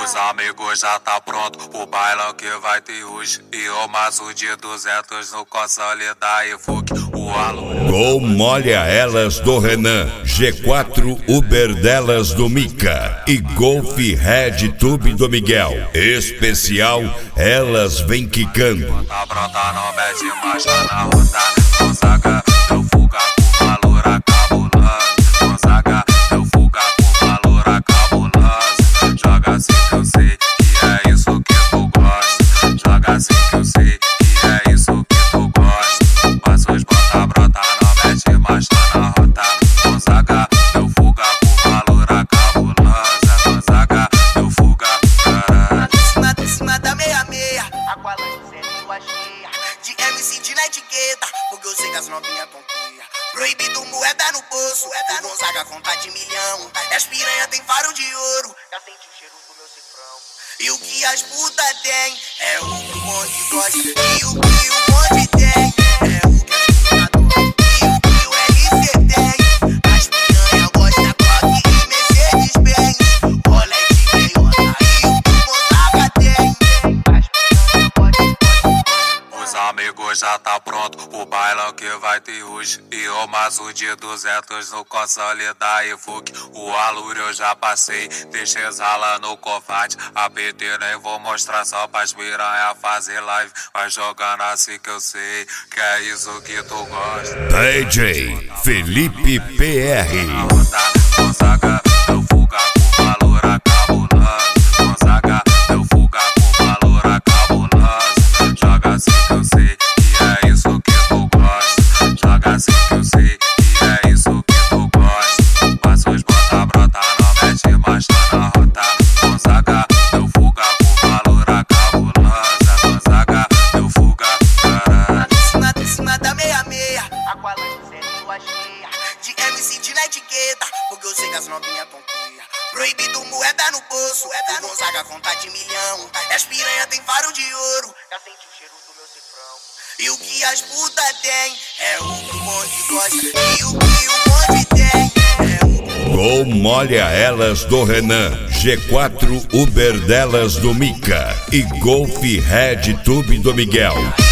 Os amigos já tá pronto o bailão que vai ter hoje. E o maço de 200 no console da Evoque. O aluno Gol molha elas do Renan, G4 Uber delas do Mica e Golf Red Tube do Miguel. Especial, elas vem quicando. tá pronta, não mete mais na rota. Gonzaga, eu fuga com valor a cabuloso. Gonzaga, eu fuga com valor a cabuloso. Joga assim que eu sei que é isso que tu gosta. Joga assim que eu sei que é isso que tu gosta. Mas os bota brota, não mete mais na rota. Gonzaga, eu fuga com valor a cabulosa. Gonzaga, eu fuga caralho. Em cima da meia-meia, Aqualante sempre lua cheia. De MC de na etiqueta, porque eu sei que as novinhas tonteia. Proibido moeda no bolso, o Gonzaga conta de milhão. E as piranha tem faro de ouro, já senti o cheiro do meu cifrão. E o que as puta tem, é o que o bonde gosta. E o que o bonde tem, é o que as puta adoram. E o que o LC tem, as piranha gosta Glock e Mercedes-Benz. Rolé de meiota, e o que o Gonzaga tem, as piranha gosta. Os amigos já tá pronto o bailão que vai ter hoje. E o maço de 200 no console da Evoque. O aluro eu já passei, deixei exala no cofate. A PT nem vou mostrar só pras piranha fazer live. Vai jogando assim que eu sei que é isso que tu gosta. DJ Felipe PR. Gonzaga, eu fuga com valor a cabuloso. Gonzaga, eu fuga com valor a cabuloso. Joga assim que eu sei que é isso que tu gosta. Joga assim que eu sei que é isso que tu gosta. Mas os bota brota, não mete mais na rota. Gonzaga, eu fuga com valor a cabulosa. Gonzaga, eu fuga caralho. Em cima da meia-meia, Aqualante sempre lua cheia. De MC de na etiqueta, porque eu sei que as novinhas tonteia. Proibido moeda no bolso, o Gonzaga conta de milhão. E as piranha tem faro de ouro, já senti o cheiro do meu cifrão. E o que as puta tem, é o que o bonde gosta. E o que o bonde tem, é o que Gol molha elas do Renan, G4 Uber delas do Mica e Golf Red Tube do Miguel.